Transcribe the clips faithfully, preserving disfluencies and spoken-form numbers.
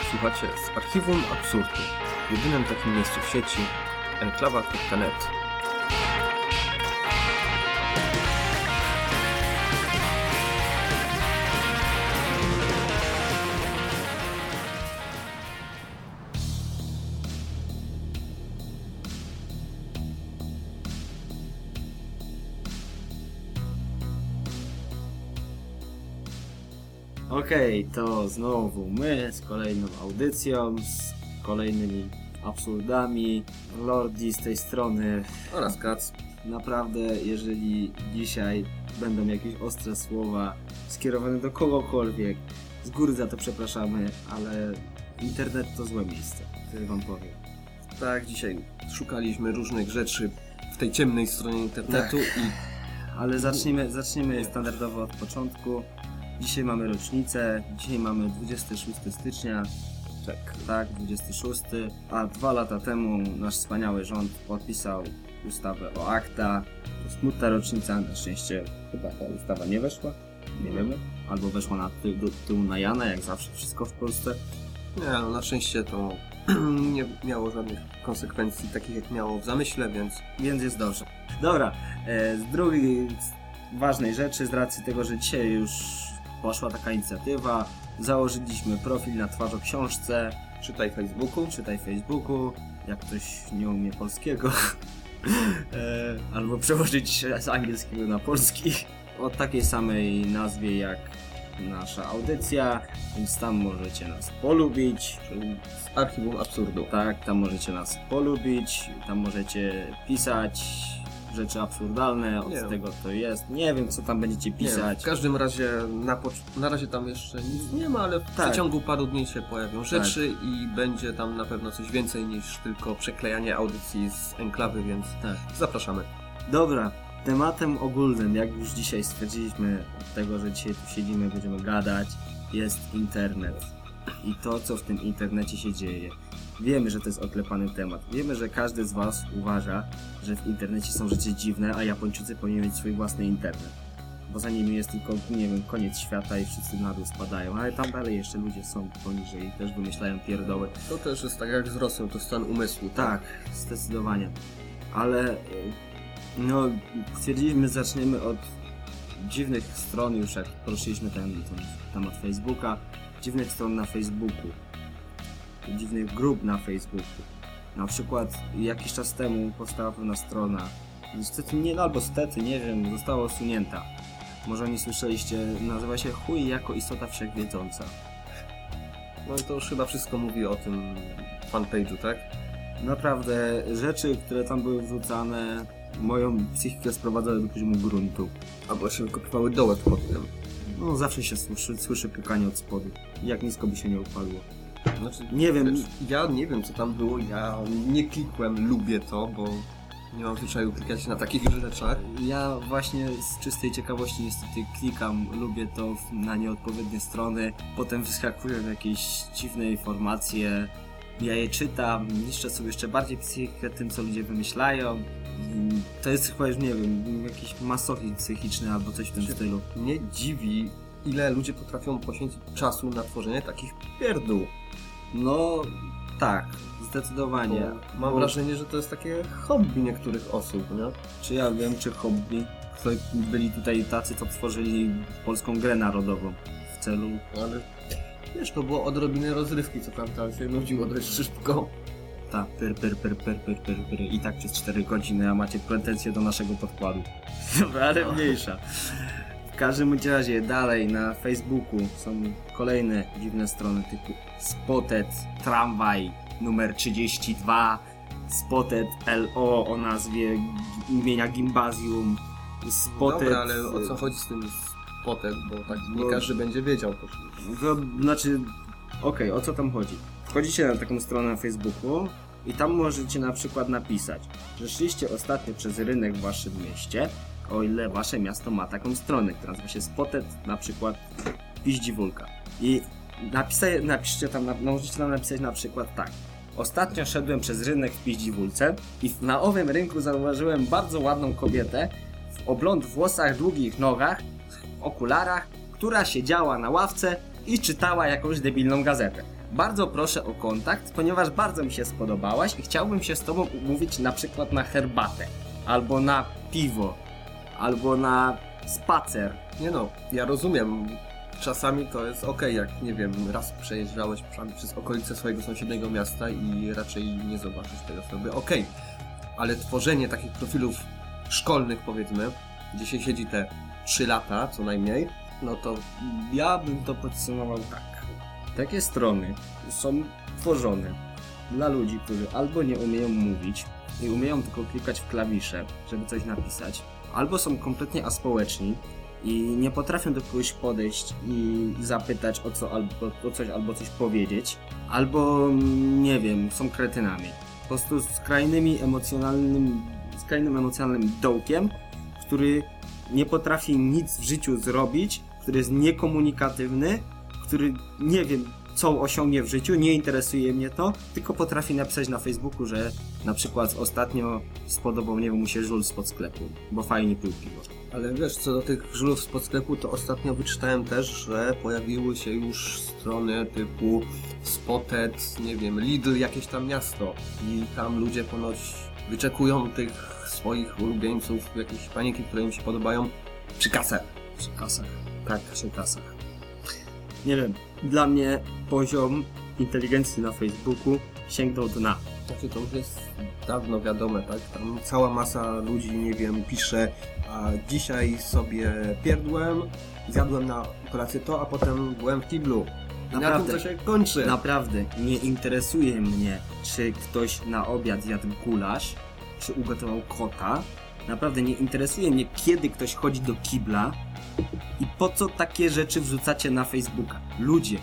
Słuchacie z Archiwum Absurdu, w jedynym takim miejscu w sieci enklawa kropka net. Okej, okay, to znowu my z kolejną audycją, z kolejnymi absurdami. Lordi z tej strony Oraz Kac. Naprawdę, jeżeli dzisiaj będą jakieś ostre słowa skierowane do kogokolwiek, z góry za to przepraszamy, ale internet to złe miejsce, tyle wam powiem. Tak, dzisiaj szukaliśmy różnych rzeczy w tej ciemnej stronie internetu tak. i... Ale zacznijmy, zacznijmy standardowo od początku. Dzisiaj mamy rocznicę, dzisiaj mamy dwudziestego szóstego stycznia, tak, tak, dwudziestego szóstego, a dwa lata temu nasz wspaniały rząd podpisał ustawę o akta. To smutna rocznica, na szczęście chyba ta ustawa nie weszła, nie wiemy, albo weszła na ty do tyłu na Jana, jak zawsze wszystko w Polsce. Nie, no na szczęście to nie miało żadnych konsekwencji takich jak miało w zamyśle, więc... Więc jest dobrze. Dobra, e, z drugiej z ważnej rzeczy, z racji tego, że dzisiaj już poszła taka inicjatywa, założyliśmy profil na Twarz o Książce. Czytaj Facebooku. Czytaj Facebooku, jak ktoś nie umie polskiego. e, albo przełożyć z angielskiego na polski. O takiej samej nazwie jak nasza audycja, więc tam możecie nas polubić. Czyli z Archiwum Absurdu. Tak, tam możecie nas polubić, tam możecie pisać rzeczy absurdalne, od nie tego to jest. Nie wiem, co tam będziecie pisać. Nie, w każdym razie na, na razie tam jeszcze nic nie ma, ale w tak. przeciągu paru dni się pojawią rzeczy tak. i będzie tam na pewno coś więcej niż tylko przeklejanie audycji z enklawy, więc tak. zapraszamy. Dobra, tematem ogólnym, jak już dzisiaj stwierdziliśmy, od tego, że dzisiaj tu siedzimy, będziemy gadać, jest internet. I to, co w tym internecie się dzieje. Wiemy, że to jest oklepany temat. Wiemy, że każdy z was uważa, że w internecie są rzeczy dziwne, a Japończycy powinni mieć swój własny internet. Bo za nimi jest tylko, nie wiem, koniec świata i wszyscy na dół spadają. Ale tam dalej jeszcze ludzie są poniżej i też wymyślają pierdoły. To też jest tak jak z Rosją, to stan umysłu. Tak, tak zdecydowanie. Ale no, stwierdziliśmy, że zaczniemy od dziwnych stron, już jak poruszyliśmy ten, ten temat Facebooka. Dziwnych stron na Facebooku. Dziwnych grup na Facebooku. Na przykład jakiś czas temu powstała pewna strona, niestety nie, albo stety, nie wiem, została usunięta. Może nie słyszeliście, nazywa się Chuj jako istota wszechwiedząca. No i to już chyba wszystko mówi o tym fanpage'u, tak? Naprawdę, rzeczy, które tam były wrzucane, moją psychikę sprowadzały do poziomu gruntu. Albo się wykopywały dołek pod tym. No zawsze się słyszy, słyszy pukanie od spodu. Jak nisko by się nie upaliło. Znaczy, nie wiem. Wiesz, ja nie wiem co tam było, ja nie klikłem, lubię to, bo nie mam zwyczaju klikać na takich rzeczach. Ja właśnie z czystej ciekawości niestety klikam, lubię to na nieodpowiednie strony, potem wyskakują jakieś dziwne informacje, ja je czytam, niszczę sobie jeszcze bardziej psychikę tym, co ludzie wymyślają. To jest chyba już, nie wiem, jakiś masochizm psychiczny albo coś w tym stylu. Mnie dziwi, ile ludzie potrafią poświęcić czasu na tworzenie takich pierdół. No tak, zdecydowanie. Bo mam Bo... wrażenie, że to jest takie hobby niektórych osób, nie? Czy ja wiem, czy hobby? Byli tutaj tacy, co tworzyli polską grę narodową w celu... Ale wiesz, to było odrobinę rozrywki, co prawda się nudziło dość szybko. Tak, pyr, pyr, pyr, pyr, pyr, pyr, pyr. I tak przez cztery godziny, a macie pretensje do naszego podkładu. Dobra, ale no. mniejsza. W każdym razie dalej na Facebooku są kolejne dziwne strony typu Spotted Tramwaj numer trzydzieści dwa, Spotted L O o nazwie imienia Gimbazjum, Spotted... Dobra, ale o co chodzi z tym Spotted, bo tak nie bo... każdy będzie wiedział. To znaczy, okej, okay, o co tam chodzi? Wchodzicie na taką stronę na Facebooku i tam możecie na przykład napisać, że szliście ostatnio przez rynek w waszym mieście, o ile wasze miasto ma taką stronę, która nazywa się Spotted, na przykład Piździwólka. I napisaj, napiszcie tam, no możecie tam napisać na przykład tak. Ostatnio szedłem przez rynek w Piździwólce i na owym rynku zauważyłem bardzo ładną kobietę w obląd włosach, długich nogach, w okularach, która siedziała na ławce i czytała jakąś debilną gazetę. bardzo proszę o kontakt, ponieważ bardzo mi się spodobałaś i chciałbym się z tobą umówić na przykład na herbatę, albo na piwo, albo na spacer. Nie no, ja rozumiem. Czasami to jest okej, jak nie wiem, raz przejeżdżałeś przez okolice swojego sąsiedniego miasta i raczej nie zobaczysz tej osoby, okej. Ale tworzenie takich profilów szkolnych, powiedzmy, gdzie się siedzi te trzy lata co najmniej, no to Ja bym to podsumował tak. Takie strony są tworzone dla ludzi, którzy albo nie umieją mówić i umieją tylko klikać w klawisze, żeby coś napisać, albo są kompletnie aspołeczni i nie potrafią do kogoś podejść i zapytać o, co, albo, o coś albo coś powiedzieć, albo nie wiem, są kretynami. Po prostu skrajnymi emocjonalnym, skrajnym emocjonalnym dołkiem, który nie potrafi nic w życiu zrobić, który jest niekomunikatywny, który nie wiem co osiągnie w życiu, nie interesuje mnie to, tylko potrafi napisać na Facebooku, że na przykład ostatnio spodobał nie wiem, mu się żul spod sklepu, bo fajnie pił piwo. Ale wiesz, co do tych żulów spod sklepu, to ostatnio wyczytałem też, że pojawiły się już strony typu Spotted, nie wiem, Lidl, jakieś tam miasto i tam ludzie ponoć wyczekują tych swoich ulubieńców, jakieś paniki, które im się podobają przy kasach. Przy kasach. Tak, przy kasach. Nie wiem, dla mnie poziom inteligencji na Facebooku sięgnął dna. Znaczy to już jest dawno wiadome, tak? Tam cała masa ludzi, nie wiem, pisze, a dzisiaj sobie pierdłem, zjadłem na kolację to, a potem byłem w kiblu. I na Naprawdę. tym to się kończy. Naprawdę nie interesuje mnie, czy ktoś na obiad zjadł gulasz, czy ugotował kota. Naprawdę nie interesuje mnie, kiedy ktoś chodzi do kibla i po co takie rzeczy wrzucacie na Facebooka. Ludzie,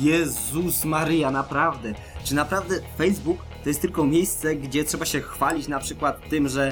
Jezus Maryja, naprawdę. Czy naprawdę Facebook to jest tylko miejsce, gdzie trzeba się chwalić na przykład tym, że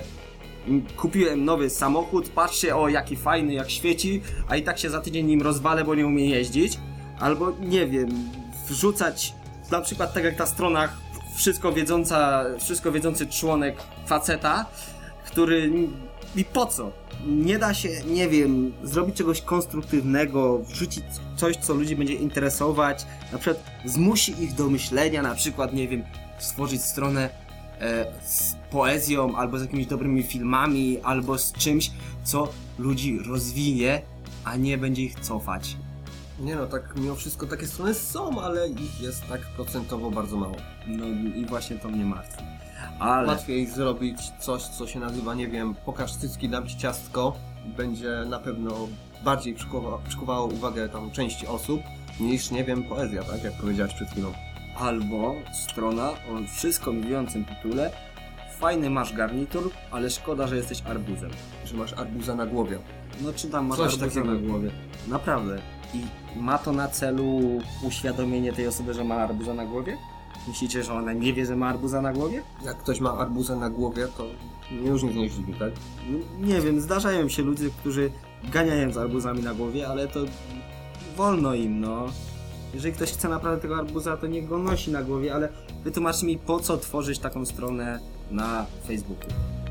kupiłem nowy samochód, patrzcie, o jaki fajny, jak świeci, a i tak się za tydzień nim rozwalę, bo nie umie jeździć. Albo, nie wiem, wrzucać, na przykład tak jak ta strona wszystko wiedząca, wszystko wiedzący członek faceta, który... I po co? Nie da się, nie wiem, zrobić czegoś konstruktywnego, wrzucić coś, co ludzi będzie interesować, na przykład zmusi ich do myślenia, na przykład, nie wiem, stworzyć stronę e, z poezją, albo z jakimiś dobrymi filmami, albo z czymś, co ludzi rozwinie, a nie będzie ich cofać. Nie no, tak mimo wszystko takie strony są, ale ich jest tak procentowo bardzo mało. No i właśnie to mnie martwi. Ale... Łatwiej zrobić coś, co się nazywa, nie wiem, pokaż cycki, dam ci ciastko. Będzie na pewno bardziej przykuwa, przykuwało uwagę tam części osób, niż, nie wiem, poezja, tak jak powiedziałeś przed chwilą. Albo strona o wszystko mówiącym tytule: fajny masz garnitur, ale szkoda, że jesteś arbuzem. Że masz arbuza na głowie. No czy tam masz Coś arbuza takiego. na głowie. Naprawdę. I ma to na celu uświadomienie tej osoby, że ma arbuza na głowie? Myślicie, że ona nie wie, że ma arbuza na głowie? Jak ktoś ma arbuza na głowie, to mnie już nic nie dziwi, tak? No, nie wiem, zdarzają się ludzie, którzy ganiają z arbuzami na głowie, ale to wolno im, no. Jeżeli ktoś chce naprawdę tego arbuza, to niech go nosi na głowie, ale wytłumacz mi, po co tworzyć taką stronę na Facebooku.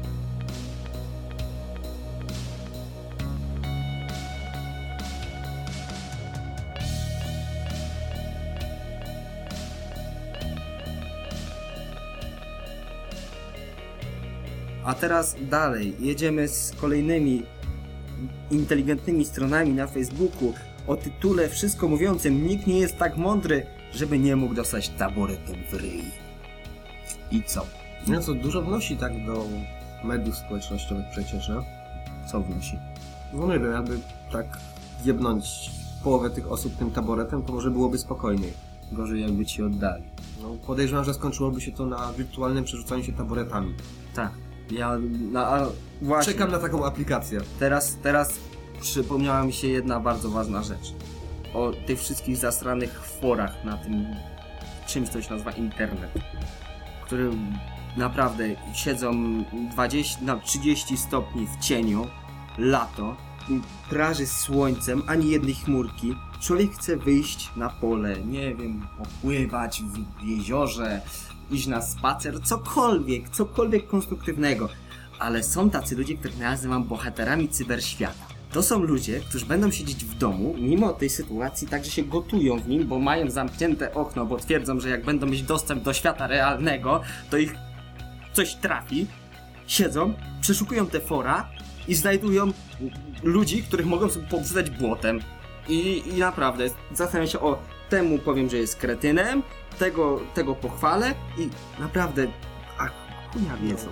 A teraz dalej, jedziemy z kolejnymi inteligentnymi stronami na Facebooku o tytule wszystko mówiącym: nikt nie jest tak mądry, żeby nie mógł dostać taboretem w ryj. I co? No co, dużo wnosi tak do mediów społecznościowych przecież, no? Co wnosi? No nie wiem, jakby tak jebnąć połowę tych osób tym taboretem, to może byłoby spokojniej. Gorzej jakby ci oddali. No, podejrzewam, że skończyłoby się to na wirtualnym przerzucaniu się taboretami. Tak. Ja na, a, właśnie. Czekam na taką aplikację. Teraz, teraz przypomniała mi się jedna bardzo ważna rzecz. O tych wszystkich zasranych forach na tym czymś, co się nazywa internet. Które naprawdę siedzą dwadzieścia na trzydzieści stopni w cieniu, lato, praży słońcem, ani jednej chmurki. Człowiek chce wyjść na pole, nie wiem, popływać w jeziorze, iść na spacer, cokolwiek, cokolwiek konstruktywnego. Ale są tacy ludzie, których nazywam bohaterami cyberświata. To są ludzie, którzy będą siedzieć w domu, mimo tej sytuacji, także się gotują w nim, bo mają zamknięte okno, bo twierdzą, że jak będą mieć dostęp do świata realnego, to ich coś trafi. Siedzą, przeszukują te fora i znajdują ludzi, których mogą sobie pobrzucać błotem. I, i naprawdę, zastanawiam się, o, temu powiem, że jest kretynem, tego, tego pochwalę i naprawdę, a chuja wiedzą.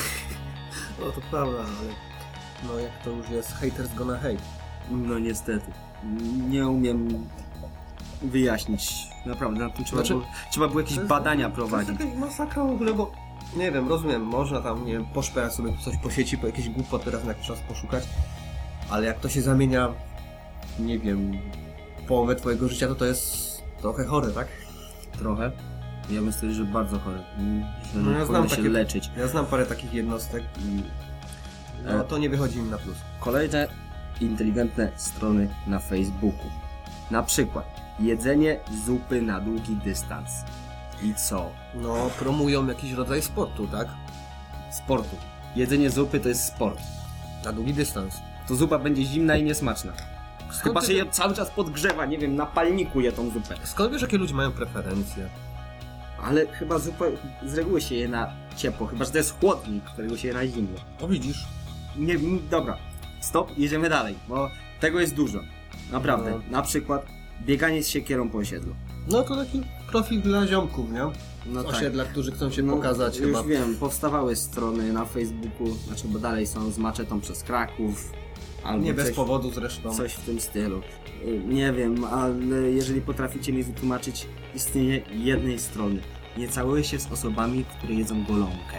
No to prawda, ale no jak to już jest, haters gonna hate. No niestety, nie umiem wyjaśnić, naprawdę, na tym trzeba, Znaczy, było, trzeba było jakieś to jest- badania To prowadzić. jest jakaś masakra w ogóle, bo nie wiem, rozumiem, można tam, nie wiem, poszperać sobie coś po sieci, po jakieś głupoty raz na jakiś czas poszukać, ale jak to się zamienia, nie wiem, połowę twojego życia, to to jest trochę chore, tak? Trochę. Ja bym stwierdził, że bardzo chory, że No ja nie znam powinno się takie- leczyć. Ja znam parę takich jednostek i no E. to nie wychodzi im na plus. Kolejne inteligentne strony na Facebooku. Na przykład jedzenie zupy na długi dystans. I co? No, promują jakiś rodzaj sportu, tak? Sportu. Jedzenie zupy to jest sport. Na długi dystans. To zupa będzie zimna i niesmaczna. Chyba ty- się je cały czas podgrzewa, nie wiem, na palniku je tą zupę. Skąd wiesz, jakie ludzie mają preferencje? Ale chyba zupa z reguły się je na ciepło, chyba że to jest chłodnik, którego się je na zimno. O widzisz, Nie, m, dobra, stop, jedziemy dalej, bo tego jest dużo. Naprawdę, No. na przykład bieganie z siekierą po osiedlu. no to taki profil dla ziomków, nie? No Osiedla, którzy chcą się No, pokazać już chyba. wiem, powstawały strony na Facebooku, znaczy bo dalej są z maczetą przez Kraków. Albo Nie bez coś, powodu zresztą. coś w tym stylu. Y, Nie wiem, ale jeżeli potraficie mi wytłumaczyć istnienie jednej strony. Nie całuję się z osobami, które jedzą golonkę.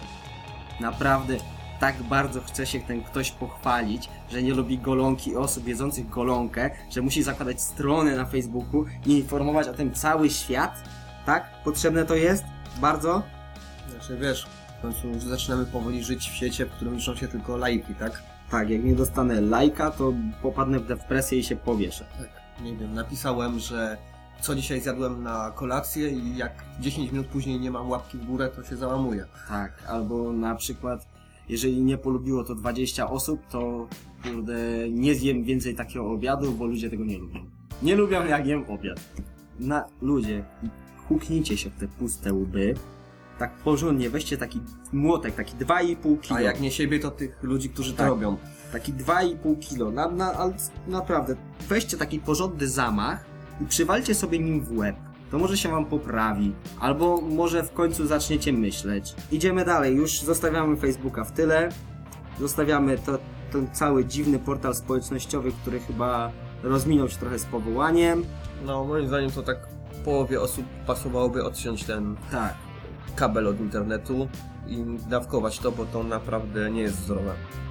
Naprawdę tak bardzo chce się ten ktoś pochwalić, że nie lubi golonki osób jedzących golonkę, że musi zakładać strony na Facebooku i informować o tym cały świat. Tak? Potrzebne to jest? Bardzo? Znaczy wiesz, w końcu już zaczynamy powoli żyć w świecie, w którym liczą się tylko lajki, tak? Tak, jak nie dostanę lajka, to popadnę w depresję i się powieszę. Tak. Nie wiem, napisałem, że co dzisiaj zjadłem na kolację i jak dziesięć minut później nie mam łapki w górę, to się załamuję. Tak, albo na przykład, jeżeli nie polubiło to dwadzieścia osób, to kurde, nie zjem więcej takiego obiadu, bo ludzie tego nie lubią. Nie lubią, jak jem obiad. Na ludzie, huknijcie się w te puste łby. Tak porządnie, weźcie taki młotek, taki dwa i pół kilo. A jak nie siebie, to tych ludzi, którzy to Tak. robią. Taki dwa i pół kilo. Na, na, ale naprawdę, weźcie taki porządny zamach i przywalcie sobie nim w łeb. To może się wam poprawi. Albo może w końcu zaczniecie myśleć. Idziemy dalej. Już zostawiamy Facebooka w tyle. Zostawiamy to, ten cały dziwny portal społecznościowy, który chyba rozminął się trochę z powołaniem. No moim zdaniem to tak połowie osób pasowałoby odciąć ten Tak. kabel od internetu i dawkować to, bo to naprawdę nie jest zdrowe.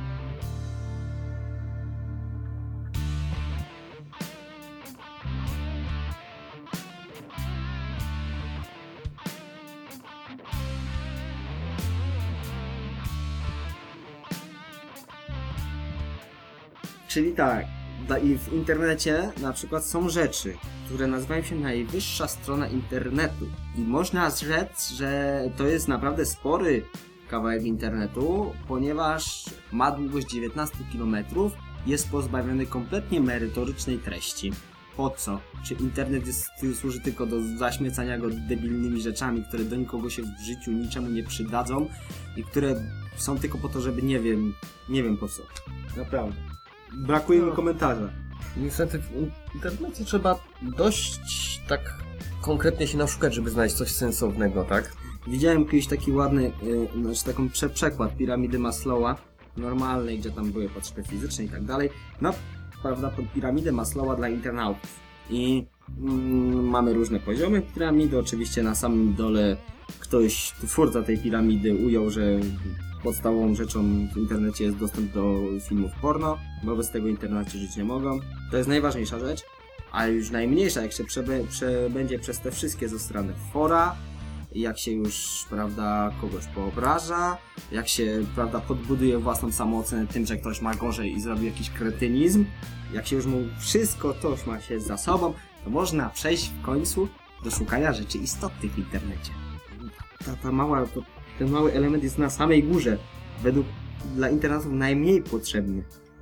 Czyli tak, da- i w internecie na przykład są rzeczy, które nazywają się najwyższa strona internetu. I można rzec, że to jest naprawdę spory kawałek internetu, ponieważ ma długość dziewiętnaście kilometrów, jest pozbawiony kompletnie merytorycznej treści. Po co? Czy internet jest, służy tylko do zaśmiecania go debilnymi rzeczami, które do nikogo się w życiu niczemu nie przydadzą i które są tylko po to, żeby nie wiem, nie wiem po co. Naprawdę. Brakuje mi No. komentarza. Niestety w internecie trzeba dość tak konkretnie się naszukać, żeby znaleźć coś sensownego, tak? Widziałem kiedyś taki ładny, yy, znaczy taką prze przekład piramidy Maslowa, normalnej, gdzie tam były potrzeby fizyczne i tak dalej, no, prawda, pod piramidę Maslowa dla internautów. I mm, mamy różne poziomy piramidy, oczywiście na samym dole ktoś, twórca tej piramidy ujął, że podstawową rzeczą w internecie jest dostęp do filmów porno, bo bez tego internecie żyć nie mogą. To jest najważniejsza rzecz, a już najmniejsza, jak się przebe- przebędzie przez te wszystkie zasrane fora, jak się już, prawda, kogoś poobraża, jak się, prawda, podbuduje własną samoocenę tym, że ktoś ma gorzej i zrobi jakiś kretynizm, jak się już mu wszystko to ma się za sobą, to można przejść w końcu do szukania rzeczy istotnych w internecie. Ta, ta mała, to, ten mały element jest na samej górze, według dla internautów najmniej potrzebny.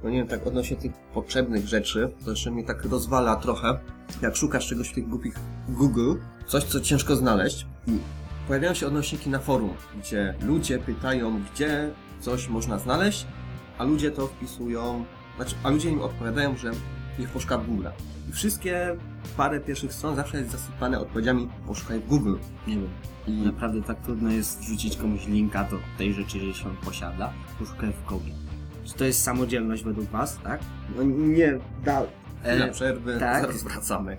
No nie wiem, tak odnośnie tych potrzebnych rzeczy, to jeszcze mnie tak rozwala trochę, jak szukasz czegoś w tych głupich Google, coś co ciężko znaleźć i pojawiają się odnośniki na forum, gdzie ludzie pytają, gdzie coś można znaleźć, a ludzie to wpisują, znaczy, a ludzie im odpowiadają, że ich poszuka w Google. I wszystkie parę pierwszych stron zawsze jest zasypane odpowiedziami poszukaj w Google. Nie wiem. I naprawdę tak trudno jest wrzucić komuś linka do tej rzeczy, jeżeli się on posiada. Poszukaj w Google. Czy to jest samodzielność według was, tak? No nie, da... Chwila przerwy, tak. zaraz wracamy.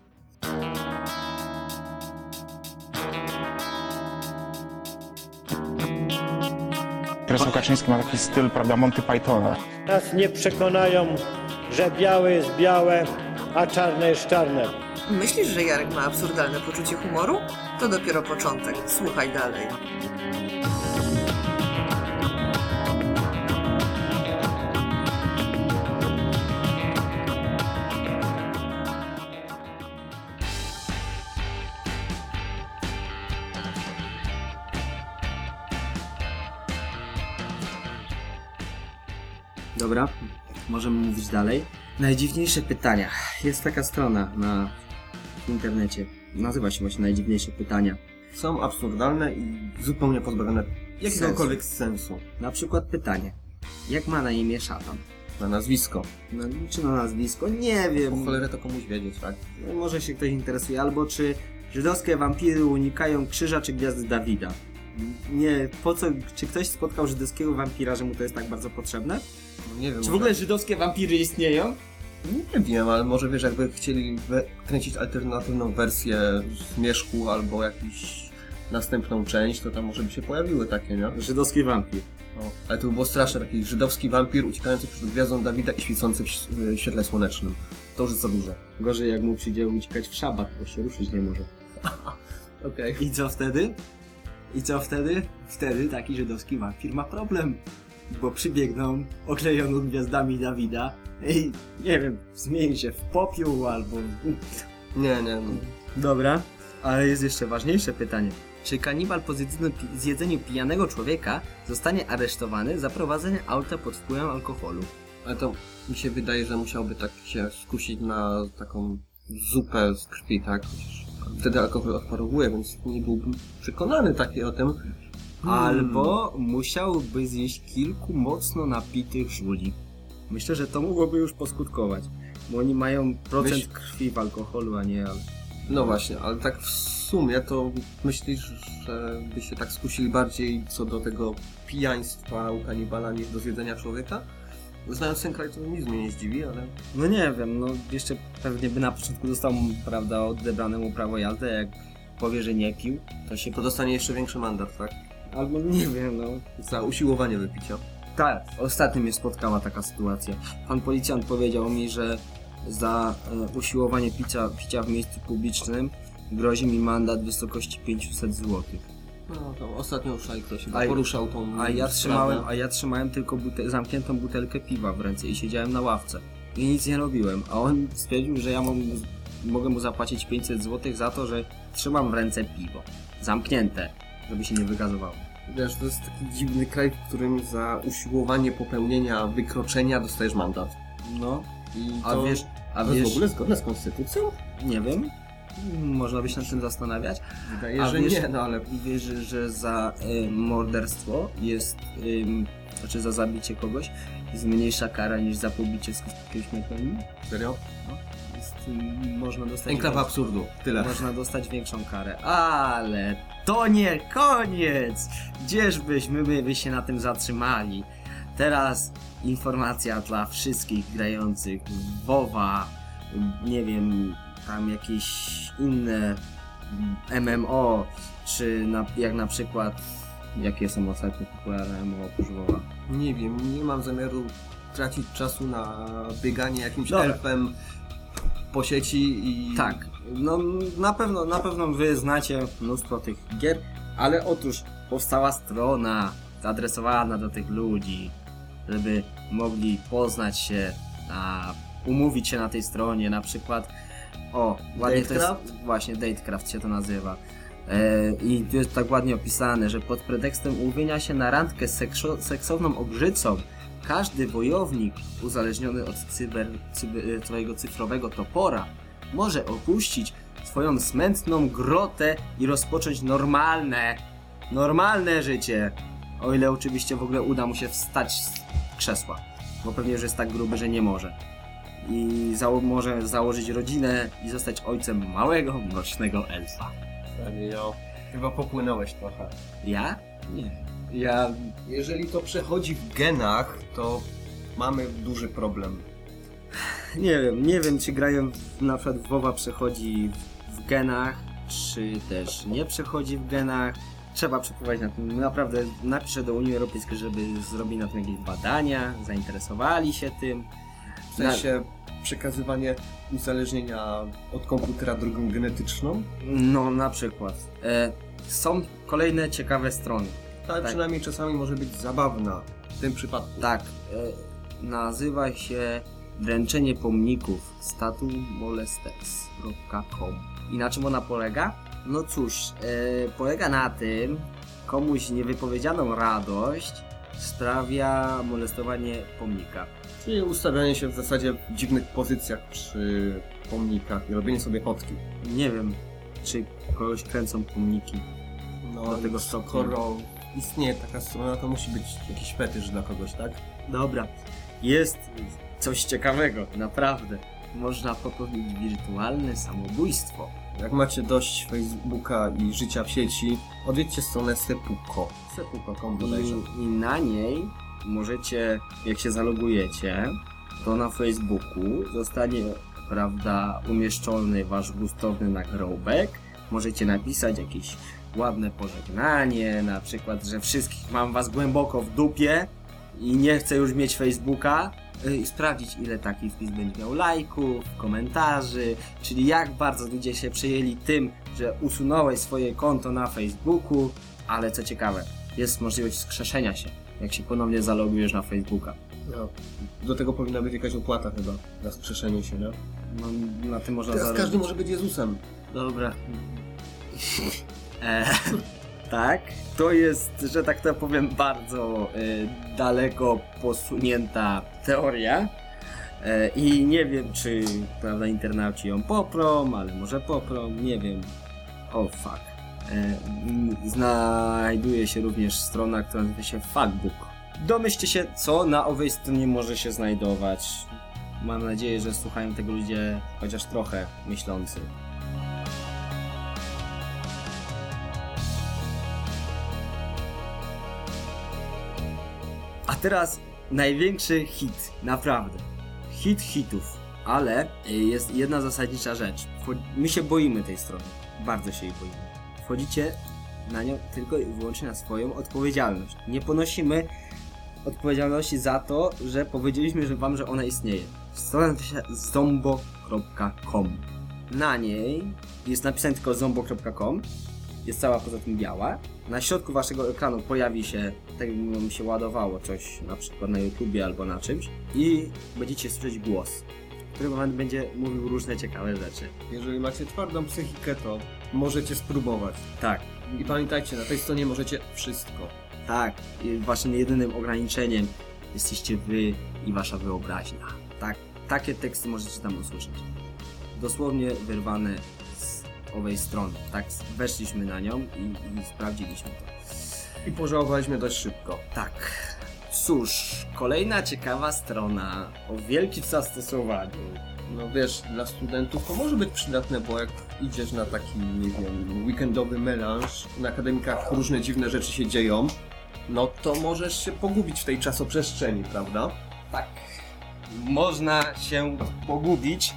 Jarosław Kaczyński ma taki styl, prawda, Monty Pythona. Nas nie przekonają, że białe jest białe, a czarne jest czarne. Myślisz, że Jarek ma absurdalne poczucie humoru? To dopiero początek. Słuchaj dalej. Dobra, możemy mówić dalej. Najdziwniejsze pytania. Jest taka strona na internecie. Nazywa się właśnie Najdziwniejsze pytania. Są absurdalne i zupełnie pozbawione jakiegokolwiek sensu. Na przykład pytanie. Jak ma na imię szatan? Na nazwisko. No, czy na nazwisko? Nie wiem. Po cholerę to komuś wiedzieć, tak? Może się ktoś interesuje. Albo czy żydowskie wampiry unikają krzyża czy gwiazdy Dawida? Nie, po co, czy ktoś spotkał żydowskiego wampira, że mu to jest tak bardzo potrzebne? No nie wiem. Czy w ogóle żydowskie wampiry istnieją? Nie wiem, ale może wiesz, jakby chcieli we- kręcić alternatywną wersję Zmierzchu albo jakąś następną część, to tam może by się pojawiły takie, nie? Żydowski wampir. No, ale to by było straszne, taki żydowski wampir uciekający przed gwiazdą Dawida i świecący w ś- w świetle słonecznym. To już jest za duże. Gorzej jak mu przyjdzie uciekać w szabat, bo się ruszyć nie może. Okej. I co wtedy? I co wtedy? Wtedy taki żydowski wampir ma problem. Bo przybiegną oklejoną gwiazdami Dawida i nie wiem, zmieni się w popiół albo... Nie, nie, no. Dobra, ale jest jeszcze ważniejsze pytanie. Czy kanibal po zjedzeniu, pi- zjedzeniu pijanego człowieka zostanie aresztowany za prowadzenie auta pod wpływem alkoholu? Ale to mi się wydaje, że musiałby tak się skusić na taką zupę z krwi, tak? Chociaż wtedy alkohol odparowuje, więc nie byłbym przekonany taki o tym. Albo musiałby zjeść kilku mocno napitych żuli. Myślę, że to mogłoby już poskutkować, bo oni mają procent Myśl- krwi w alkoholu, a nie... al- No właśnie, ale tak w sumie to myślisz, że by się tak skusili bardziej co do tego pijaństwa u kanibala niż do zjedzenia człowieka? Znając ten kraj to nic mnie nie zdziwi, ale... No nie wiem, no jeszcze pewnie by na początku dostał, prawda, odebrane mu prawo jazdy, jak powie, że nie pił, to się... To dostanie jeszcze większy mandat, tak? Albo nie wiem, no... Za usiłowanie wypicia. Tak, ostatnio mnie spotkała taka sytuacja. Pan policjant powiedział mi, że za e, usiłowanie picia, picia w miejscu publicznym grozi mi mandat w wysokości pięćset złotych. No to ostatnio szaj ktoś chyba A- poruszał tą A ja sprawę. trzymałem, a ja trzymałem tylko bute- zamkniętą butelkę piwa w ręce i siedziałem na ławce. I nic nie robiłem, a on stwierdził, że ja mam, mogę mu zapłacić pięćset złotych za to, że trzymam w ręce piwo. Zamknięte, żeby się nie wygazowało. Wiesz, to jest taki dziwny kraj, w którym za usiłowanie popełnienia wykroczenia dostajesz mandat. No, I a to, wiesz, a to jest wiesz, w ogóle zgodne z konstytucją? nie wiem, można by się nad tym zastanawiać. Wydaje, A że wiesz- nie, no ale... Wiesz, że- że za y, morderstwo jest, y, znaczy za zabicie kogoś jest mniejsza kara niż za pobicie skutkiem śmiertelnym? Serio? Jest, y, można dostać Enklawa absurdu. Tyle. Można dostać większą karę, ale to nie koniec! Gdzieżbyśmy my by się na tym zatrzymali? Teraz informacja dla wszystkich grających w WoWa, nie wiem, tam jakieś inne M M O, czy na, jak na przykład, jakie są ostatnio popularne M M O oprócz WoWa? Nie wiem, nie mam zamiaru tracić czasu na bieganie jakimś Dobra. elfem po sieci i... Tak, no na pewno, na pewno wy znacie mnóstwo tych gier, ale otóż powstała strona zaadresowana do tych ludzi, żeby mogli poznać się, a umówić się na tej stronie, na przykład o, ładnie to jest, Datecraft? właśnie Datecraft się to nazywa. E, I tu jest tak ładnie opisane, że pod pretekstem umówienia się na randkę z sekso- seksowną ogrzycą każdy wojownik uzależniony od cyber, cyber, twojego cyfrowego topora może opuścić swoją smętną grotę i rozpocząć normalne, normalne życie. O ile oczywiście w ogóle uda mu się wstać z krzesła, bo pewnie już jest tak gruby, że nie może. I zało- może założyć rodzinę i zostać ojcem małego, mrocznego elfa. Serio? Chyba popłynąłeś trochę. Ja? Nie. Ja, jeżeli to przechodzi w genach, to mamy duży problem. Nie wiem, nie wiem czy grają w, na przykład w WoWa przechodzi w, w genach, czy też nie przechodzi w genach. Trzeba przeprowadzić na tym, naprawdę napiszę do Unii Europejskiej, żeby zrobili na tym jakieś badania, zainteresowali się tym. W sensie przekazywanie uzależnienia od komputera drogą genetyczną. No na przykład. E, są kolejne ciekawe strony. Ta Tak. przynajmniej czasami może być zabawna w tym przypadku. Tak, e, nazywa się dręczenie pomników statumolesters kropka com. I na czym ona polega? No cóż, e, polega na tym, komuś niewypowiedzianą radość sprawia molestowanie pomnika. Czyli ustawianie się w zasadzie w dziwnych pozycjach przy pomnikach i robienie sobie fotki. Nie wiem, czy kogoś kręcą pomniki. No, Do tego stopnia. skoro istnieje taka strona, to musi być jakiś fetysz dla kogoś, tak? Dobra, jest coś ciekawego, naprawdę. Można popełnić wirtualne samobójstwo. Jak macie dość Facebooka i życia w sieci, odwiedźcie stronę Sepuko. sepuko kropka com bodajże. I, I na niej możecie, jak się zalogujecie, to na Facebooku zostanie, prawda, umieszczony wasz gustowny nagrobek. Możecie napisać jakieś ładne pożegnanie, na przykład, że wszystkich mam was głęboko w dupie i nie chcę już mieć Facebooka. I sprawdzić, ile taki wpis będzie miał lajków, komentarzy, czyli jak bardzo ludzie się przejęli tym, że usunąłeś swoje konto na Facebooku, ale co ciekawe, jest możliwość wskrzeszenia się, jak się ponownie zalogujesz na Facebooka. No. Do tego powinna być jakaś opłata chyba, za skrzeszenie się, nie? No, na tym można Teraz zarobić. każdy może być Jezusem. Dobra. e, tak, to jest, że tak to powiem, bardzo e, daleko posunięta teoria. E, I nie wiem, czy, prawda, internauci ją poprą, ale może poprą, nie wiem. O oh, fuck. E, m, znajduje się również strona, która nazywa się Fuckbook. Domyślcie się, co na owej stronie może się znajdować. Mam nadzieję, że słuchają tego ludzie chociaż trochę myślący. A teraz największy hit, naprawdę. Hit hitów. Ale jest jedna zasadnicza rzecz. My się boimy tej strony. Bardzo się jej boimy. Wchodzicie na nią tylko i wyłącznie na swoją odpowiedzialność. Nie ponosimy odpowiedzialności za to, że powiedzieliśmy że wam, że ona istnieje. Strona nazywa się zombo kropka com. Na niej jest napisane tylko zombo kropka com. Jest cała poza tym biała. Na środku waszego ekranu pojawi się, tak jakby wam się ładowało coś, na przykład na YouTubie albo na czymś, i będziecie słyszeć głos, który wam będzie mówił różne ciekawe rzeczy. Jeżeli macie twardą psychikę, to możecie spróbować. Tak, I pamiętajcie, na tej stronie możecie wszystko. tak. I waszym jedynym ograniczeniem jesteście wy i wasza wyobraźnia. Tak, takie teksty możecie tam usłyszeć. Dosłownie wyrwane z owej strony. Tak, weszliśmy na nią i, i sprawdziliśmy to. I pożałowaliśmy dość szybko. Tak. Cóż, kolejna ciekawa strona o wielkim zastosowaniu. No wiesz, dla studentów to może być przydatne, bo jak idziesz na taki, nie wiem, weekendowy melanż, na akademikach różne dziwne rzeczy się dzieją, no to możesz się pogubić w tej czasoprzestrzeni, prawda? Tak. Można się pogubić.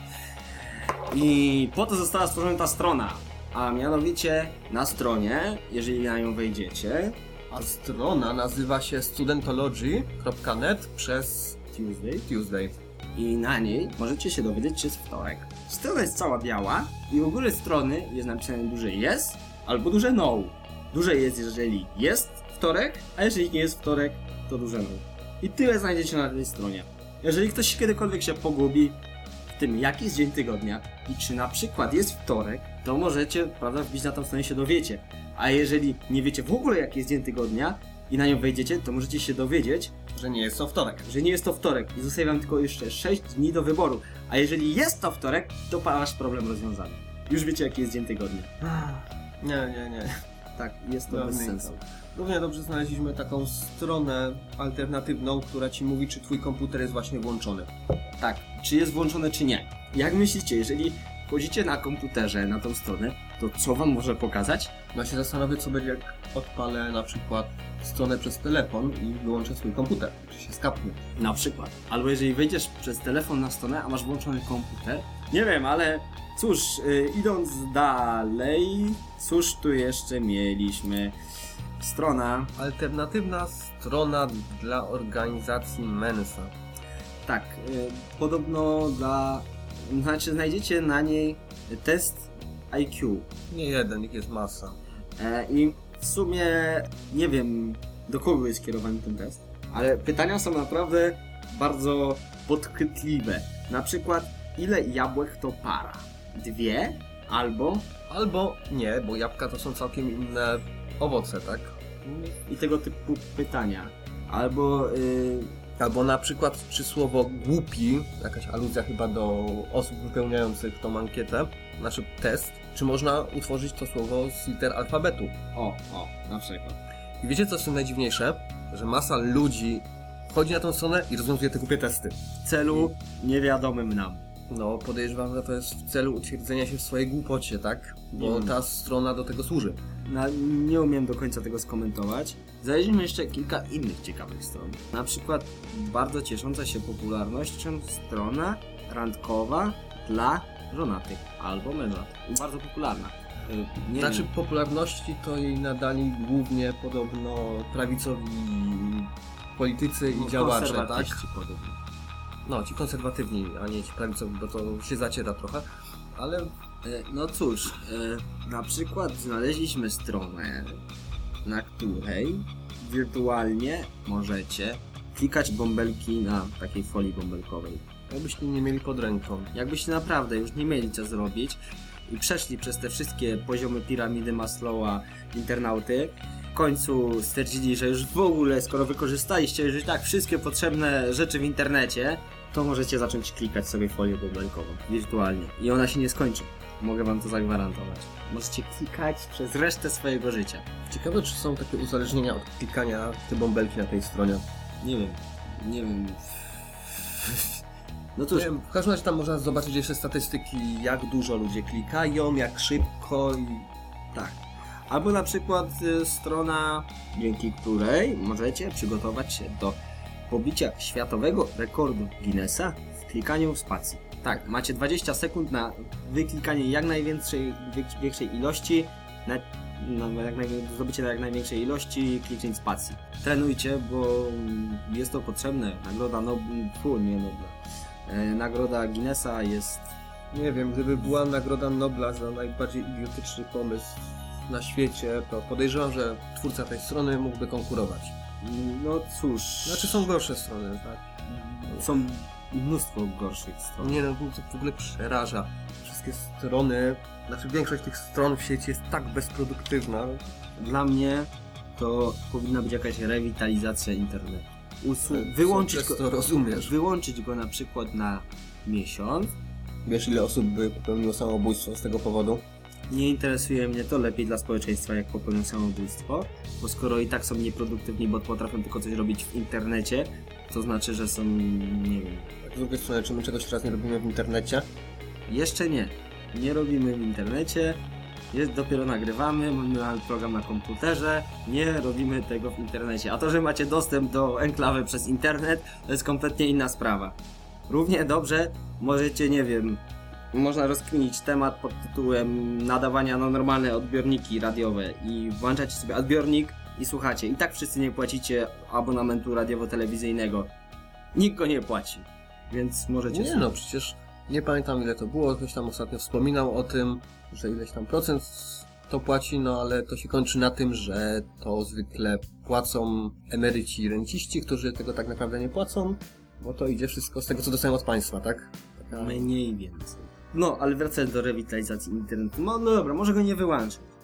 I po to została stworzona ta strona. A mianowicie na stronie, jeżeli na nią wejdziecie, A strona nazywa się studentology kropka net przez Tuesday, Tuesday. i na niej możecie się dowiedzieć, czy jest wtorek. Strona jest cała biała i u góry strony jest napisane duże yes albo duże no. Duże jest, jeżeli jest wtorek, a jeżeli nie jest wtorek, to duże no. I tyle znajdziecie na tej stronie. Jeżeli ktoś kiedykolwiek się pogubi w tym, jaki jest dzień tygodnia i czy na przykład jest wtorek, to możecie, prawda, wbić na tą stronę i się dowiecie. A jeżeli nie wiecie w ogóle, jaki jest dzień tygodnia, i na nią wejdziecie, to możecie się dowiedzieć, Że nie jest to wtorek. że nie jest to wtorek i zostaje wam tylko jeszcze sześć dni do wyboru. A jeżeli jest to wtorek, to wasz problem rozwiązany. Już wiecie, jaki jest dzień tygodnia. Nie, nie, nie. Tak, jest to No, bez nie, sensu. Równie dobrze znaleźliśmy taką stronę alternatywną, która ci mówi, czy twój komputer jest właśnie włączony. Tak, czy jest włączone, czy nie. Jak myślicie, jeżeli wchodzicie na komputerze na tą stronę, to co wam może pokazać? No się zastanowię, co będzie, jak odpalę na przykład stronę przez telefon i wyłączę swój komputer. Czy się skapnie. Na przykład. Albo jeżeli wejdziesz przez telefon na stronę, a masz włączony komputer. Nie wiem, ale cóż, yy, idąc dalej, cóż tu jeszcze mieliśmy? Strona, Alternatywna strona dla organizacji Mensa. tak, yy, podobno dla, znaczy znajdziecie na niej test I Q. Nie jeden, ich jest masa. E, I w sumie nie wiem, do kogo jest skierowany ten test, ale pytania są naprawdę bardzo podchwytliwe. Na przykład, ile jabłek to para? Dwie? Albo... Albo nie, bo jabłka to są całkiem inne owoce, tak? i tego typu pytania. Albo... Yy, Albo na przykład, czy słowo głupi, jakaś aluzja chyba do osób wypełniających tą ankietę, znaczy test, czy można utworzyć to słowo z liter alfabetu. o, o, na przykład. I wiecie, co jest w tym najdziwniejsze? Że masa ludzi wchodzi na tą stronę i rozwiązuje te głupie testy. W celu niewiadomym nam. No, podejrzewam, że to jest w celu utwierdzenia się w swojej głupocie, tak? Bo Nie. ta strona do tego służy. Na, nie umiem do końca tego skomentować. Znaleźliśmy jeszcze kilka innych ciekawych stron. Na przykład bardzo ciesząca się popularnością strona randkowa dla żonatych albo mężatych. Bardzo popularna. Y, Nie Znaczy wiem. popularności to jej nadali głównie podobno prawicowi politycy i działacze, tak? Konserwatyści podobno. No, ci konserwatywni, a nie ci prawicowi, bo to się zaciera trochę. Ale E, No cóż, e, na przykład znaleźliśmy stronę, na której wirtualnie możecie klikać bąbelki na takiej folii bąbelkowej. jakbyśmy nie mieli pod ręką. Jakbyście naprawdę już nie mieli co zrobić i przeszli przez te wszystkie poziomy piramidy Maslowa internauty, w końcu stwierdzili, że już w ogóle, skoro wykorzystaliście już i tak wszystkie potrzebne rzeczy w internecie, to możecie zacząć klikać sobie folię bąbelkową wirtualnie i ona się nie skończy. Mogę wam to zagwarantować. Możecie klikać przez resztę swojego życia. Ciekawe, czy są takie uzależnienia od klikania te bąbelki na tej stronie. Nie wiem, nie wiem. No cóż, Nie wiem, w każdym razie tam można zobaczyć jeszcze statystyki, jak dużo ludzie klikają, jak szybko i... tak. Albo na przykład y, strona, dzięki której możecie przygotować się do pobicia światowego rekordu Guinnessa w klikaniu spacji. Tak, macie dwadzieścia sekund na wyklikanie jak największej wiek- większej ilości, na, na, jak naj, zdobycie na jak największej ilości kliknięć spacji. Trenujcie, bo mm, jest to potrzebne. Nagroda Nobla, fu, nie Nobla. E, nagroda Guinnessa jest... Nie wiem, gdyby była nagroda Nobla za najbardziej idiotyczny pomysł na świecie, to podejrzewam, że twórca tej strony mógłby konkurować. No cóż... Znaczy są gorsze strony, tak? Są mnóstwo gorszych stron. Nie no, to w ogóle przeraża. Wszystkie strony, znaczy większość tych stron w sieci jest tak bezproduktywna. Dla mnie to powinna być jakaś rewitalizacja internetu. Usu- Co wyłączyć, przez go, to rozumiesz? wyłączyć go na przykład na miesiąc. Wiesz, ile osób by popełniło samobójstwo z tego powodu? Nie interesuje mnie to, lepiej dla społeczeństwa, jak popełnią samobójstwo, bo skoro i tak są nieproduktywni, bo potrafią tylko coś robić w internecie, to znaczy, że są, nie wiem, Tak, z drugiej strony, czy my czegoś teraz nie robimy w internecie? jeszcze nie. Nie robimy w internecie, jest, dopiero nagrywamy, mamy program na komputerze, nie robimy tego w internecie. A to, że macie dostęp do enklawy przez internet, to jest kompletnie inna sprawa. Równie dobrze możecie, nie wiem, można rozkminić temat pod tytułem nadawania na normalne odbiorniki radiowe i włączacie sobie odbiornik i słuchacie. I tak wszyscy nie płacicie abonamentu radiowo-telewizyjnego. Nikt go nie płaci, więc możecie... Nie no, przecież nie pamiętam ile to było, ktoś tam ostatnio wspominał o tym, że ileś tam procent to płaci, no ale to się kończy na tym, że to zwykle płacą emeryci i renciści, którzy tego tak naprawdę nie płacą, bo to idzie wszystko z tego, co dostają od państwa, tak? Taka... Mniej więcej. No, ale wracając do rewitalizacji internetu, no, no dobra, może go nie wyłączyć.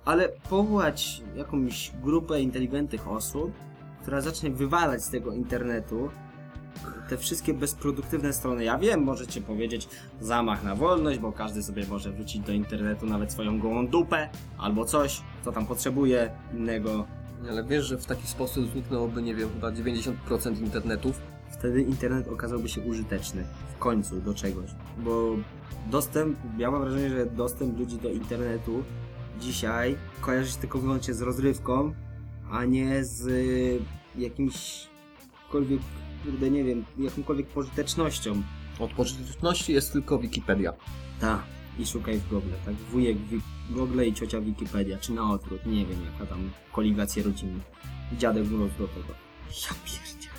ale powołać jakąś grupę inteligentnych osób, która zacznie wywalać z tego internetu te wszystkie bezproduktywne strony. Ja wiem, możecie powiedzieć zamach na wolność, bo każdy sobie może wrzucić do internetu nawet swoją gołą dupę albo coś, co tam potrzebuje innego. Ale wiesz, że w taki sposób zniknęłoby, nie wiem, chyba dziewięćdziesiąt procent internetów. Wtedy internet okazałby się użyteczny w końcu do czegoś, bo dostęp, ja mam wrażenie, że dostęp ludzi do internetu dzisiaj kojarzy się tylko wyłącznie z rozrywką, a nie z y, jakimśkolwiek, kurde nie wiem, jakąkolwiek pożytecznością. Od pożyteczności jest tylko Wikipedia. Ta, i szukaj w Google, tak? Wujek w Google i ciocia Wikipedia, czy na odwrót, nie wiem jaka tam koligacja rodzinna. Dziadek wrócił do tego. Ja pierdzielę.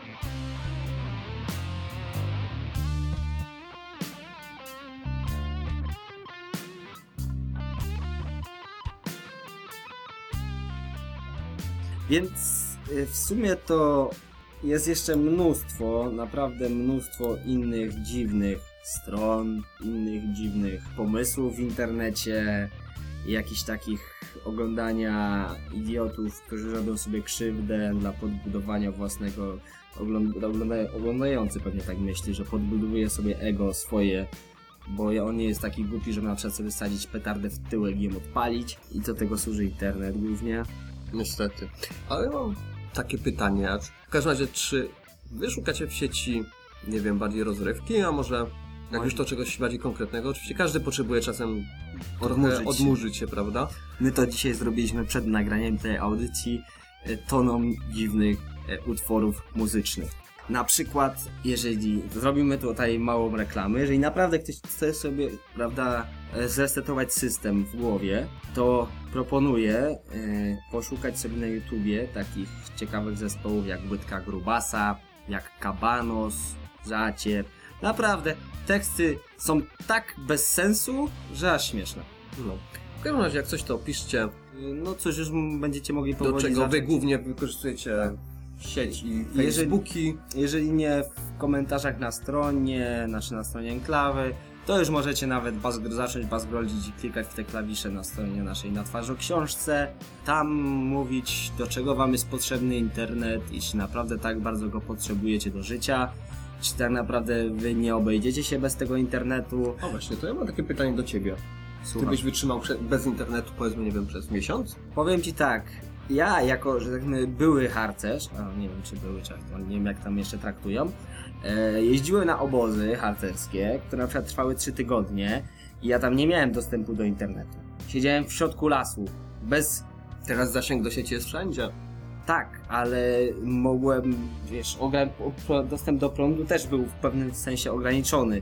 Więc y, w sumie to jest jeszcze mnóstwo, naprawdę mnóstwo innych dziwnych stron, innych dziwnych pomysłów w internecie, jakichś takich oglądania idiotów, którzy robią sobie krzywdę dla podbudowania własnego, ogląda, ogląda, oglądający pewnie tak myśli, że podbudowuje sobie ego swoje, bo on nie jest taki głupi, żeby na przykład sobie wsadzić petardę w tyłek i ją odpalić i do tego służy internet głównie. Niestety. Ale mam takie pytanie, a w każdym razie, czy wy szukacie w sieci, nie wiem, bardziej rozrywki, a może jak już to czegoś bardziej konkretnego? Oczywiście każdy potrzebuje czasem Odmurzyć trochę się. odmurzyć się, prawda? My to dzisiaj zrobiliśmy przed nagraniem tej audycji e, toną dziwnych e, utworów muzycznych. Na przykład, jeżeli zrobimy tutaj małą reklamę, jeżeli naprawdę ktoś chce sobie, prawda, e, zresetować system w głowie, to proponuję e, poszukać sobie na YouTubie takich ciekawych zespołów jak Łydka Grubasa, jak Kabanos, Zacier. Naprawdę, teksty są tak bez sensu, że aż śmieszne. No. W każdym razie, jak coś to opiszcie, No cóż, już m- będziecie mogli do powoli czego wy zacząć. głównie wykorzystujecie sieć i Jeżeli- Facebooki. Jeżeli nie w komentarzach na stronie, znaczy na stronie Enklawy, to już możecie nawet baz, zacząć bazgroldzić i klikać w te klawisze na stronie naszej Na Twarz Książce. Tam mówić, do czego wam jest potrzebny internet i czy naprawdę tak bardzo go potrzebujecie do życia. Czy tak naprawdę wy nie obejdziecie się bez tego internetu. O właśnie, to ja mam takie pytanie do ciebie. Ty Słucham. byś wytrzymał prze- bez internetu, powiedzmy, nie wiem, przez miesiąc? Powiem ci tak, ja jako, że tak powiem, były harcerz, a nie wiem czy były, czy aktualnie, nie wiem jak tam jeszcze traktują, e, jeździłem na obozy harcerskie, które na przykład trwały trzy tygodnie i ja tam nie miałem dostępu do internetu. Siedziałem w środku lasu, bez... Teraz zasięg do sieci jest wszędzie. Tak, ale mogłem, wiesz, ogra- pro- dostęp do prądu też był w pewnym sensie ograniczony.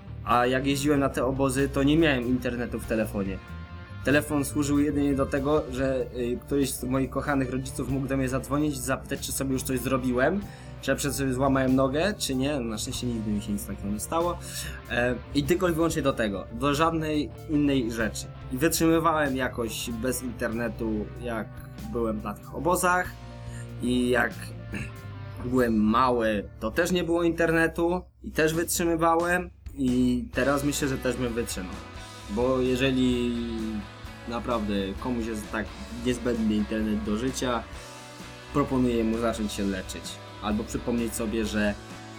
A jak jeździłem na te obozy, to nie miałem internetu w telefonie. Telefon służył jedynie do tego, że y, któryś z moich kochanych rodziców mógł do mnie zadzwonić i zapytać, czy sobie już coś zrobiłem, czy ja przed sobie złamałem nogę, czy nie. Na szczęście nigdy mi się nic takiego nie stało. E, I tylko i wyłącznie do tego, do żadnej innej rzeczy. I wytrzymywałem jakoś bez internetu, jak byłem na tych obozach i jak byłem mały, to też nie było internetu i też wytrzymywałem i teraz myślę, że też bym wytrzymał. Bo jeżeli naprawdę komuś jest tak niezbędny internet do życia, proponuję mu zacząć się leczyć. Albo przypomnieć sobie, że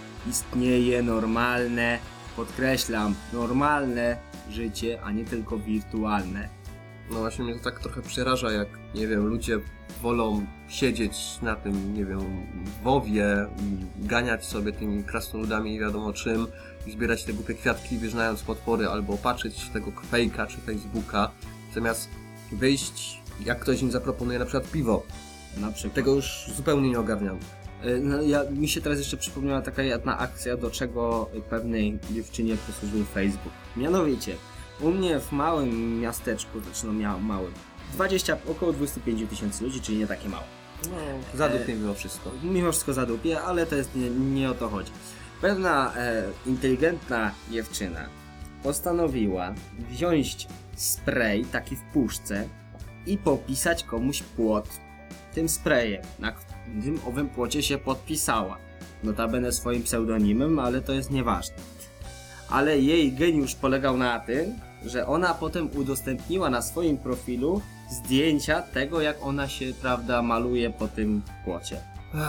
istnieje normalne, podkreślam, normalne życie, a nie tylko wirtualne. No właśnie mnie to tak trochę przeraża, jak, nie wiem, ludzie wolą siedzieć na tym, nie wiem, wowie i ganiać sobie tymi krasnoludami nie wiadomo czym i zbierać te głupie kwiatki, wyznając potwory, albo patrzeć tego Quake'a czy Facebooka, zamiast wyjść, jak ktoś im zaproponuje na przykład piwo. Na przykład. Tego już zupełnie nie ogarniam. Y, No, ja, mi się teraz jeszcze przypomniała taka jedna akcja, do czego pewnej dziewczynie posłużył Facebook. Mianowicie, u mnie w małym miasteczku, znaczy no miał małym, dwadzieścia, około dwadzieścia pięć tysięcy ludzi, czyli nie takie małe. No, zadupnie mimo wszystko. Mimo wszystko zadupie, ale to jest nie, nie o to chodzi. Pewna e, inteligentna dziewczyna postanowiła wziąć spray taki w puszce i popisać komuś płot tym sprayem. Na tym owym płocie się podpisała. Notabene swoim pseudonimem, ale to jest nieważne. Ale jej geniusz polegał na tym, że ona potem udostępniła na swoim profilu zdjęcia tego, jak ona się, prawda, maluje po tym płocie.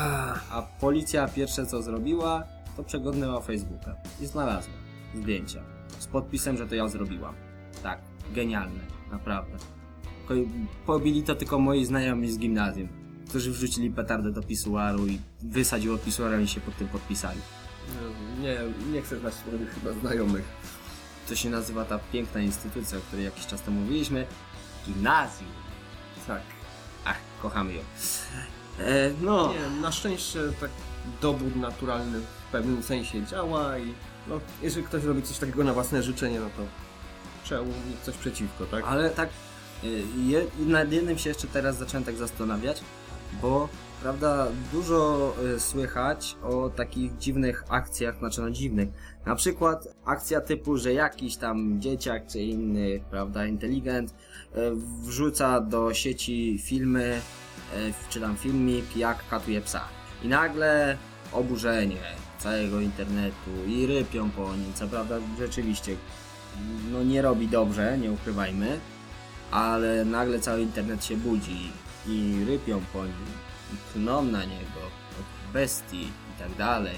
A policja pierwsze co zrobiła, to przeglądnęła Facebooka i znalazła zdjęcia z podpisem, że to ja zrobiłam. Tak, genialne, naprawdę. Ko- Pobili to tylko moi znajomi z gimnazjum, którzy wrzucili petardę do pisuaru i wysadziło pisuarem i się pod tym podpisali. Nie, nie chcę znać swoich chyba znajomych. To się nazywa ta piękna instytucja, o której jakiś czas temu mówiliśmy. Gimnazjum. Tak. Ach, kochamy ją. E, no, Nie, na szczęście tak dobór naturalny w pewnym sensie działa i no, jeżeli ktoś robi coś takiego na własne życzenie, no to trzeba mieć coś przeciwko, tak? ale tak y, je, nad jednym się jeszcze teraz zacząłem tak zastanawiać, bo prawda, dużo y, słychać o takich dziwnych akcjach, znaczy no dziwnych, na przykład akcja typu, że jakiś tam dzieciak czy inny, prawda, inteligent y, wrzuca do sieci filmy, y, czy tam filmik, jak katuje psa i nagle oburzenie całego internetu i rypią po nim, co prawda rzeczywiście no nie robi dobrze, nie ukrywajmy, ale nagle cały internet się budzi i rypią po nim, i tną na niego od bestii i tak dalej,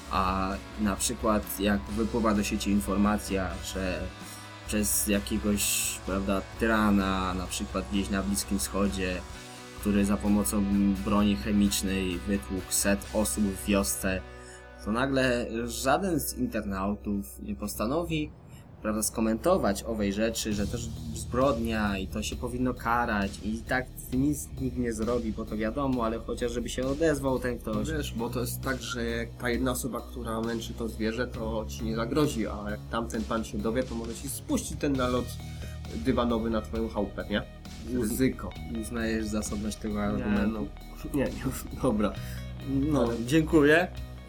a na przykład jak wypływa do sieci informacja, że przez jakiegoś, prawda, tyrana, na przykład gdzieś na Bliskim Wschodzie, który za pomocą broni chemicznej wytłukł set osób w wiosce, to nagle żaden z internautów nie postanowi, prawda, skomentować owej rzeczy, że to zbrodnia i to się powinno karać i tak nic nikt nie zrobi, bo to wiadomo, ale chociaż żeby się odezwał ten ktoś. Wiesz, bo to jest tak, że jak ta jedna osoba, która męczy to zwierzę, to ci nie zagrozi, a jak tamten pan się dowie, to może ci spuścić ten nalot dywanowy na twoją chałupę, nie? Ryzyko. Uznajesz zasobność tego Nie, argumentu? no, nie, nie, dobra. No, Ale- dziękuję.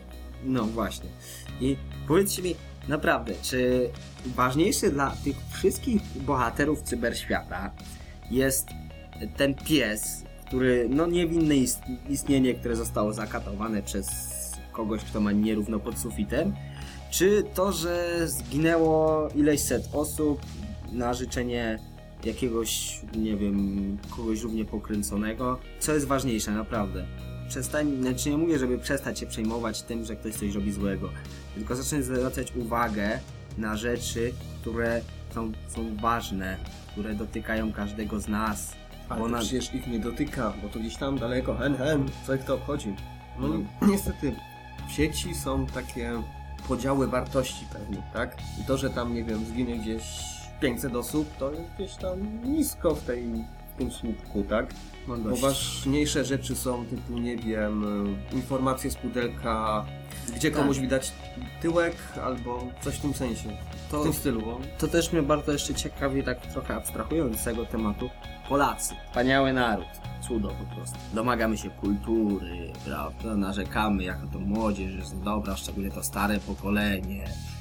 No właśnie. I powiedzcie mi, naprawdę, czy ważniejszy dla tych wszystkich bohaterów cyberświata jest ten pies, który, no niewinne ist- istnienie, które zostało zakatowane przez kogoś, kto ma nierówno pod sufitem, czy to, że zginęło ileś set osób na życzenie jakiegoś, nie wiem, kogoś równie pokręconego? Co jest ważniejsze, naprawdę? Przestań, znaczy nie mówię, żeby przestać się przejmować tym, że ktoś coś robi złego, tylko zacząć zwracać uwagę na rzeczy, które są, są ważne, które dotykają każdego z nas. Ale Bo to na- przecież ich nie dotyka, bo to gdzieś tam daleko, hen hen, co ich to obchodzi? No niestety, w sieci są takie podziały wartości pewnych, tak? I to, że tam, nie wiem, zginie gdzieś pięćset osób, to jest gdzieś tam nisko w, tej, w tym słupku, tak? Mam Bo dość. ważniejsze rzeczy są typu, nie wiem, informacje z pudelka, gdzie Tak. komuś widać tyłek, albo coś w tym sensie, To- w tym stylu. Bo... To też mnie bardzo jeszcze ciekawi, tak trochę abstrahując z tego tematu. Polacy, wspaniały naród, cudo po prostu. Domagamy się kultury, prawda, narzekamy, jaka to młodzież jest dobra, szczególnie to stare pokolenie.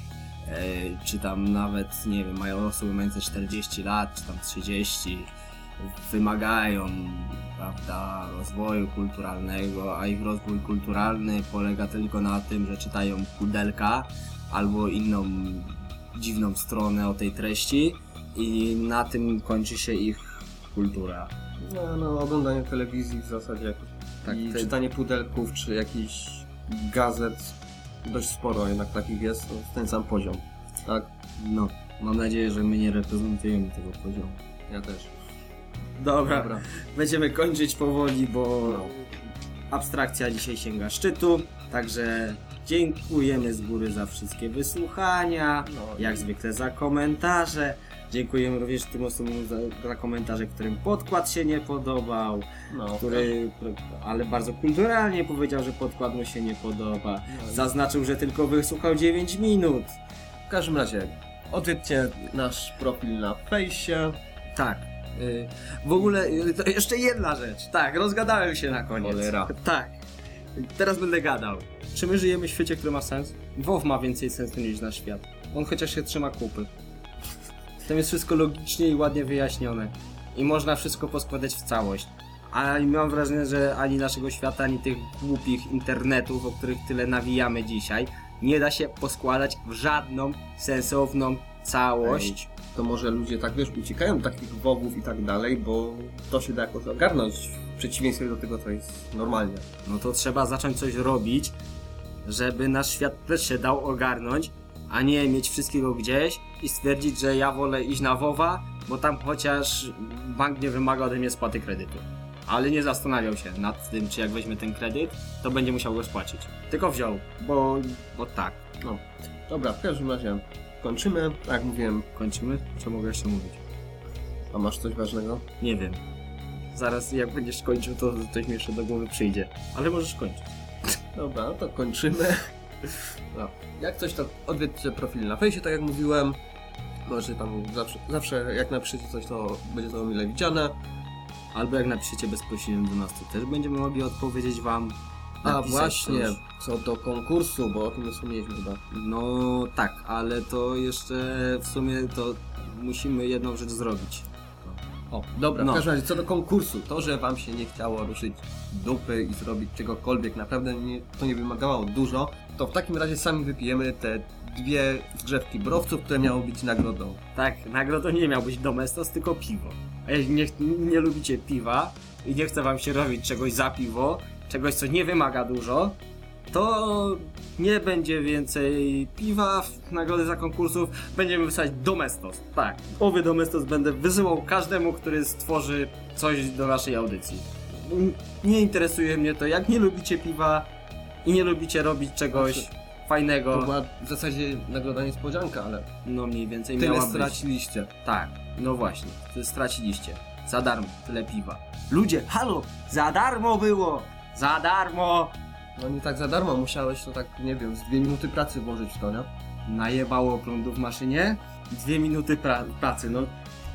E, czy tam nawet, nie wiem, mają osoby mające czterdzieści lat, czy tam trzydzieści, wymagają, prawda, rozwoju kulturalnego, a ich rozwój kulturalny polega tylko na tym, że czytają pudelka albo inną dziwną stronę o tej treści i na tym kończy się ich kultura. No, no, oglądanie telewizji w zasadzie jakoś. Tak, I te- czytanie pudelków, czy jakichś gazet, dość sporo jednak takich jest, to jest ten sam poziom. Tak, No, mam nadzieję, że my nie reprezentujemy tego poziomu. ja też. Dobra, Dobra. będziemy kończyć powoli, bo No. abstrakcja dzisiaj sięga szczytu, także dziękujemy z góry za wszystkie wysłuchania, No, jak zwykle za komentarze. Dziękujemy również tym osobom za, za komentarze, którym podkład się nie podobał, No, który, ale bardzo kulturalnie powiedział, że podkład mu się nie podoba. Zaznaczył, że tylko wysłuchał dziewięć minut. w każdym razie, odwiedźcie nasz profil na fejsie. Tak. y, W ogóle y, to jeszcze jedna rzecz. Tak, rozgadałem się na koniec. Cholera. Tak. Teraz będę gadał. Czy my żyjemy w świecie, który ma sens? WoW ma więcej sensu niż nasz świat. On chociaż się trzyma kupy. Tam jest wszystko logicznie i ładnie wyjaśnione. I można wszystko poskładać w całość. A mam wrażenie, że ani naszego świata, ani tych głupich internetów, o których tyle nawijamy dzisiaj, nie da się poskładać w żadną sensowną całość. to może ludzie tak, wiesz, uciekają do takich wowów i tak dalej, bo to się da jakoś ogarnąć w przeciwieństwie do tego, co jest normalnie. No to trzeba zacząć coś robić, żeby nasz świat też się dał ogarnąć, a nie mieć wszystkiego gdzieś i stwierdzić, że ja wolę iść na WoWa, bo tam chociaż bank nie wymaga ode mnie spłaty kredytu. Ale nie zastanawiał się nad tym, czy jak weźmie ten kredyt, to będzie musiał go spłacić. Tylko wziął, bo, bo tak. No, dobra, w każdym razie kończymy, tak jak mówiłem, Kończymy? Co mogę jeszcze mówić? a masz coś ważnego? Nie wiem. Zaraz jak będziesz kończył, to coś mi jeszcze do głowy przyjdzie. Ale możesz kończyć. Dobra, no to kończymy. No. Jak coś, to odwiedźcie profil na fejsie, tak jak mówiłem. Może tam zawsze, zawsze jak napiszecie coś, to będzie to mile widziane. Albo jak napiszecie bezpośrednio do nas, to też będziemy mogli odpowiedzieć wam. A napisać właśnie, coś. co do konkursu, bo o tym nie wspomnieliśmy chyba. No tak, ale to jeszcze w sumie to musimy jedną rzecz zrobić. O, dobra, No. w każdym razie co do konkursu, to, że wam się nie chciało ruszyć dupy i zrobić czegokolwiek, naprawdę nie, to nie wymagało dużo, to w takim razie sami wypijemy te dwie zgrzewki browców, które miały być nagrodą. Tak, nagrodą nie miał być Domestos, tylko piwo. A jeśli nie, nie lubicie piwa i nie chce wam się robić czegoś za piwo, czegoś co nie wymaga dużo, to nie będzie więcej piwa w nagrody za konkursów, będziemy wysyłać Domestos. Tak, owy Domestos będę wysyłał każdemu, który stworzy coś do naszej audycji. Nie interesuje mnie to, jak nie lubicie piwa i nie lubicie robić czegoś Znaczy, fajnego. To była w zasadzie nagroda niespodzianka, ale No mniej więcej tyle miała być. straciliście. Tak, no właśnie, to straciliście. Za darmo, tyle piwa. Ludzie, halo, za darmo było! Za darmo! No nie tak za darmo, musiałeś to tak, nie wiem, z dwie minuty pracy włożyć w to, nie? Najebało prądu w maszynie, dwie minuty pra pracy, no.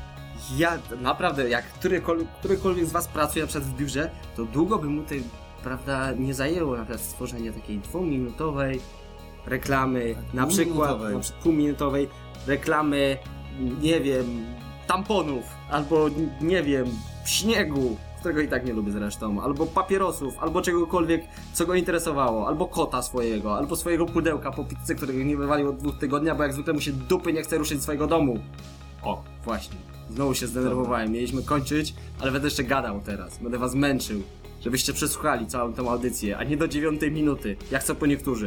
Ja naprawdę, jak którykol którykolwiek z was pracuje na przykład w biurze, to długo by mu tej, prawda, nie zajęło na przykład stworzenie takiej dwuminutowej reklamy, na przykład półminutowej. na przykład półminutowej reklamy, nie wiem, tamponów, albo nie wiem, śniegu, którego i tak nie lubię zresztą, albo papierosów, albo czegokolwiek, co go interesowało, albo kota swojego, albo swojego pudełka po pizzy, którego nie wywalił od dwóch tygodnia, bo jak zwykle mu się dupy nie chce ruszyć z swojego domu. O, właśnie. Znowu się zdenerwowałem. Mieliśmy kończyć, ale będę jeszcze gadał teraz. Będę was męczył, żebyście przesłuchali całą tą audycję, a nie do dziewiątej minuty, jak co po niektórzy.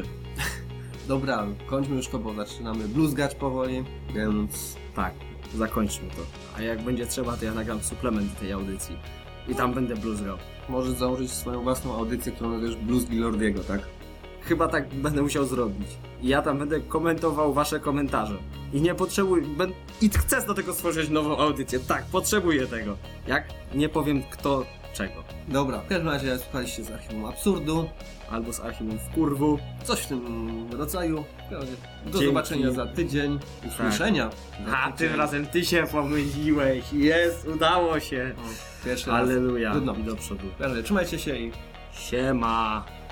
Dobra, kończmy już to, bo zaczynamy bluzgać powoli, więc... Tak, zakończmy to. A jak będzie trzeba, to ja nagram suplement do tej audycji. I tam będę bluzgał. Możesz założyć swoją własną audycję, którą nazwiesz Bluzgi Lordiego, tak? Chyba tak będę musiał zrobić. I ja tam będę komentował wasze komentarze. I nie potrzebuję... Ben... I chcę do tego stworzyć nową audycję. Tak, potrzebuję tego. Jak? Nie powiem kto czego. Dobra, w każdym razie słuchaliście z Archiwum Absurdu, Albo z Archiwum w kurwu. coś w tym rodzaju. W każdym razie Do Dzięki. zobaczenia za tydzień, usłyszenia. za A, tydzień. tym razem ty się pomyliłeś. Jest, udało się. O, pierwszy raz. Alleluja. Trudno. I do przodu. W każdym razie trzymajcie się i Siema.